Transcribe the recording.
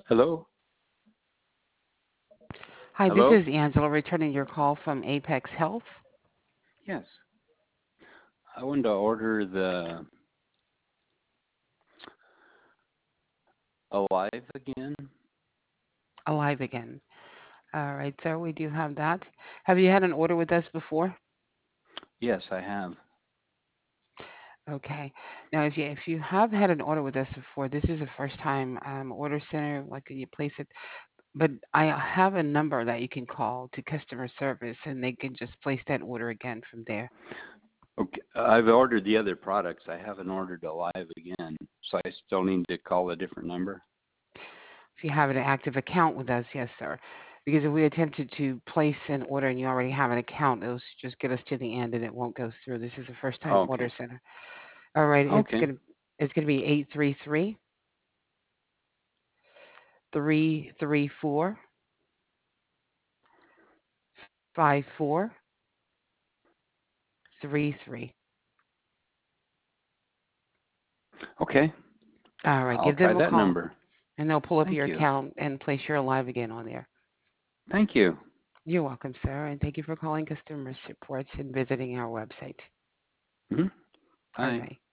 Hello? Hi, this Hello? is Angela returning your call from Apex Health. Yes. I wanted to order the Alive again. Alive again. All right, sir, we do have that. Have you had an order with us before? Yes, I have. Okay. Now, if you have had an order with us before, this is a first time order center. Like you place it, but I have a number that you can call to customer service, and they can just place that order again from there. Okay. I've ordered the other products. I haven't ordered Alive again. So I still need to call a different number. If you have an active account with us, yes, sir. Because if we attempted to place an order and you already have an account, it'll just get us to the end and it won't go through. This is a first time order Okay. center. All right, Okay. it's gonna be 833-334-5433. Okay. All right, I'll give try them a that call number. and they'll pull up your Thank you. account and place your live again on there. Thank you. You're welcome, sir, and thank you for calling customer supports and visiting our website. Hmm. All Bye. right.